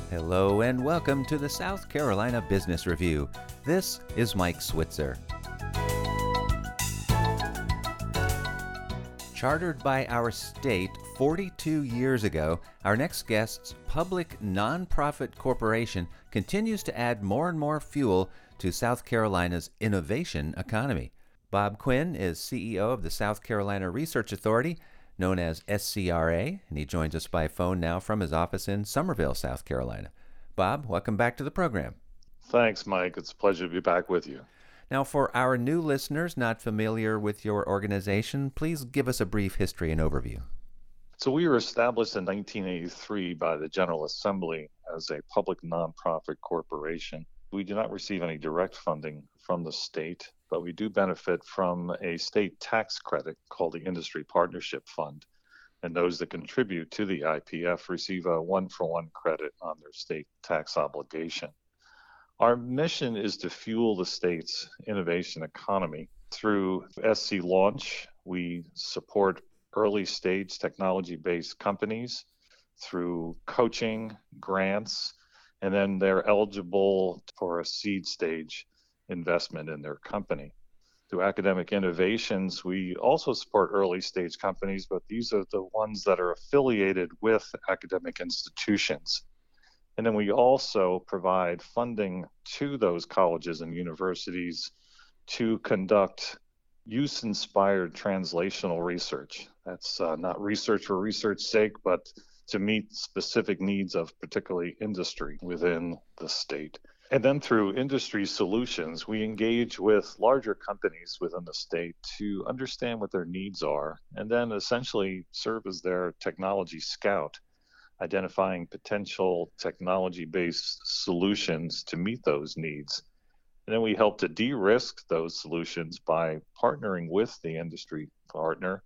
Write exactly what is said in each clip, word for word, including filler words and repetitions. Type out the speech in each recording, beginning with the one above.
Hello and welcome to the South Carolina Business Review. This is Mike Switzer. Chartered by our state forty-two years ago, our next guest's public nonprofit corporation continues to add more and more fuel to South Carolina's innovation economy. Bob Quinn is C E O of the South Carolina Research Authority, known as S C R A, and he joins us by phone now from his office in Summerville, South Carolina. Bob, welcome back to the program. Thanks, Mike. It's a pleasure to be back with you. Now, for our new listeners not familiar with your organization, please give us a brief history and overview. So we were established in nineteen eighty-three by the General Assembly as a public nonprofit corporation. We do not receive any direct funding from the state, but we do benefit from a state tax credit called the Industry Partnership Fund. And those that contribute to the I P F receive a one-for-one credit on their state tax obligation. Our mission is to fuel the state's innovation economy. Through S C Launch, we support early-stage technology-based companies through coaching, grants, and then they're eligible for a seed stage investment in their company. Through academic innovations, we also support early stage companies, but these are the ones that are affiliated with academic institutions. And then we also provide funding to those colleges and universities to conduct use-inspired translational research. That's uh, not research for research's sake, but to meet specific needs of particularly industry within the state. And then through industry solutions, we engage with larger companies within the state to understand what their needs are, and then essentially serve as their technology scout, identifying potential technology-based solutions to meet those needs. And then we help to de-risk those solutions by partnering with the industry partner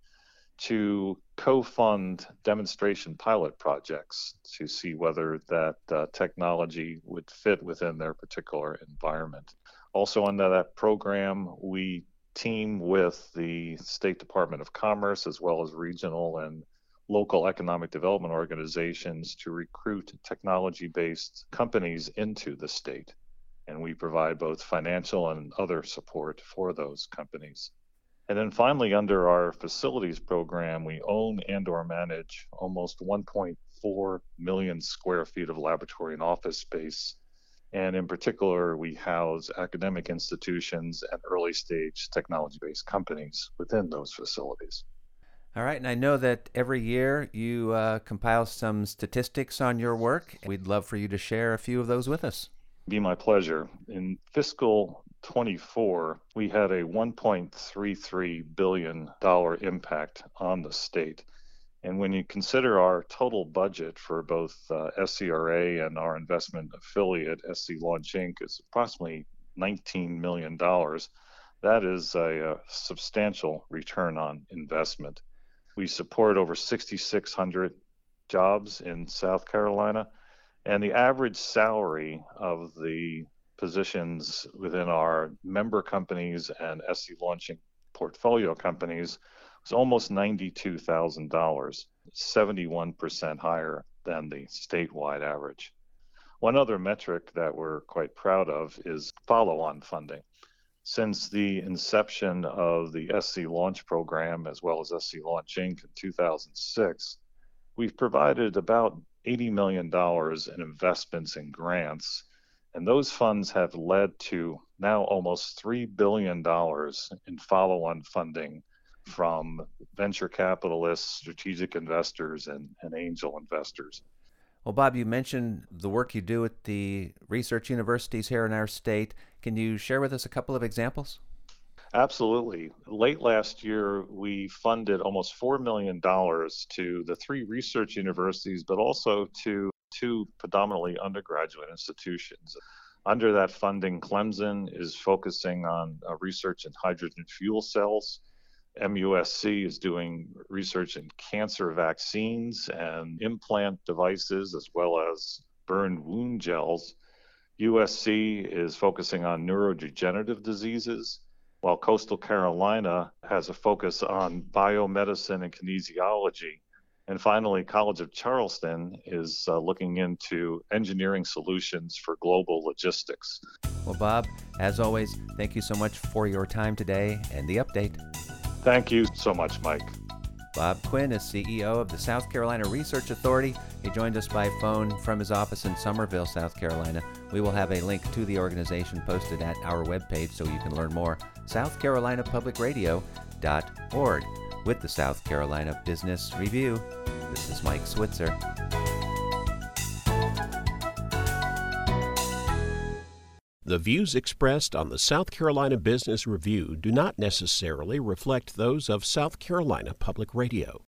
to co-fund demonstration pilot projects to see whether that uh, technology would fit within their particular environment. Also under that program, we team with the State Department of Commerce as well as regional and local economic development organizations to recruit technology-based companies into the state. And we provide both financial and other support for those companies. And then finally, under our facilities program, we own and or manage almost one point four million square feet of laboratory and office space. And in particular, we house academic institutions and early stage technology-based companies within those facilities. All right, and I know that every year you uh, compile some statistics on your work. We'd love for you to share a few of those with us. Be my pleasure. In fiscal twenty-four, we had a one point three three billion dollars impact on the state. And when you consider our total budget for both uh, S C R A and our investment affiliate, S C Launch Incorporated, is approximately nineteen million dollars. That is a, a substantial return on investment. We support over six thousand six hundred jobs in South Carolina, and the average salary of the positions within our member companies and S C Launching portfolio companies was almost ninety-two thousand dollars, seventy-one percent higher than the statewide average. One other metric that we're quite proud of is follow-on funding. Since the inception of the S C Launch program, as well as S C Launch Incorporated in two thousand six, we've provided about eighty million dollars in investments and grants, and those funds have led to now almost three billion dollars in follow-on funding from venture capitalists, strategic investors, and, and angel investors. Well, Bob, you mentioned the work you do at the research universities here in our state. Can you share with us a couple of examples? Absolutely. Late last year, we funded almost four million dollars to the three research universities, but also to two predominantly undergraduate institutions. Under that funding, Clemson is focusing on uh, research in hydrogen fuel cells. M U S C is doing research in cancer vaccines and implant devices, as well as burned wound gels. U S C is focusing on neurodegenerative diseases, while Coastal Carolina has a focus on biomedicine and kinesiology. And finally, College of Charleston is uh, looking into engineering solutions for global logistics. Well, Bob, as always, thank you so much for your time today and the update. Thank you so much, Mike. Bob Quinn is C E O of the South Carolina Research Authority. He joined us by phone from his office in Summerville, South Carolina. We will have a link to the organization posted at our webpage so you can learn more, south carolina public radio dot org. With the South Carolina Business Review, this is Mike Switzer. The views expressed on the South Carolina Business Review do not necessarily reflect those of South Carolina Public Radio.